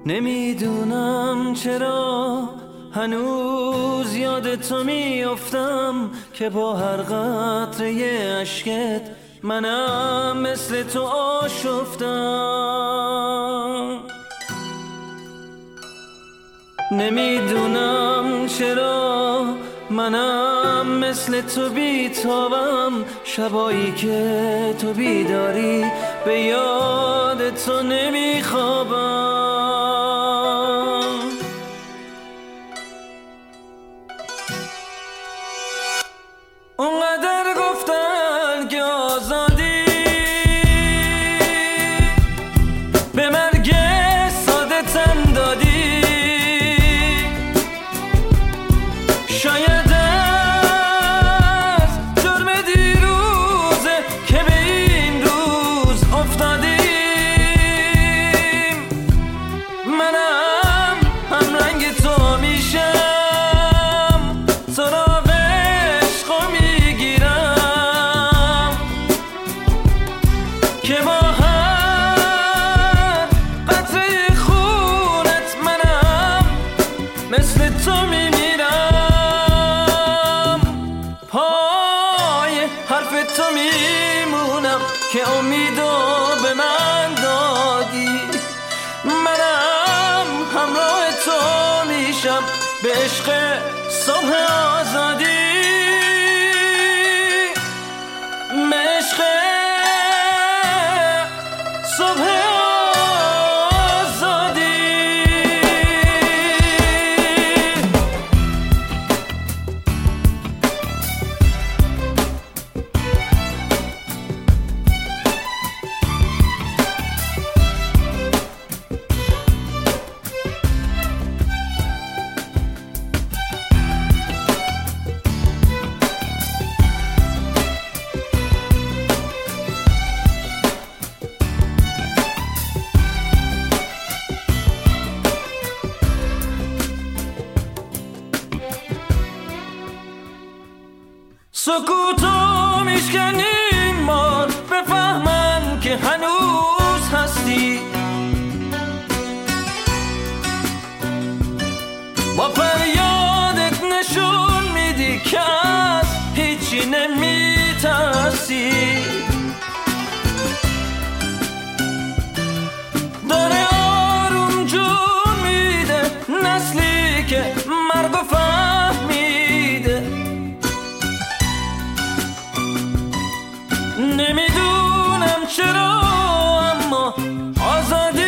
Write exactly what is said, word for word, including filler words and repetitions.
نمیدونم چرا هنوز یاد تو میافتم که با هر قطره اشکت منم مثل تو آشفتم. نمیدونم چرا منم مثل تو بیتابم، شبایی که تو بیداری به یاد تو نمیخوابم. اونقدر گفتن که آزادی به مرگ ساده تن دادی، شاید از جرم دیروزه که به این روز افتادیم. منم هم رنگ تو میشم، سراغ عشقو میگیرم که با هر قطره خونت منم مثل تو میمیرم. پای حرف تو میمونم که امیدو به من دادی، منم همراه تو میشم به عشق صبح آزادی، به عشق صبح آزادی. سکوتو میشکنیم بار بفهمن که هنوز هستی، با فریادت نشون میدی که از هیچی نمیترسی. داره آروم جون میده نسلی که مرگ و فهمیده. نمیدونم چرا اما آزاد